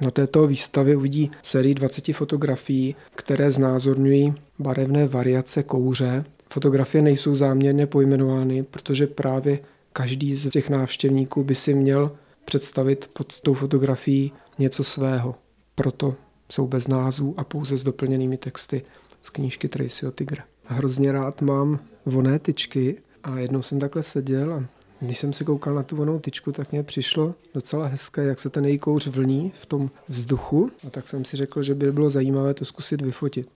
Na této výstavě uvidí sérii 20 fotografií, které znázorňují barevné variace kouře. Fotografie nejsou záměrně pojmenovány, protože právě každý z těch návštěvníků by si měl představit pod tou fotografií něco svého. Proto jsou bez názvů a pouze s doplněnými texty z knížky Tracyho Tygre. Hrozně rád mám vonné tyčky a jednou jsem takhle seděl a když jsem se koukal na tu vonnou tyčku, tak mě přišlo docela hezké, jak se ten její kouř vlní v tom vzduchu. A tak jsem si řekl, že by bylo zajímavé to zkusit vyfotit.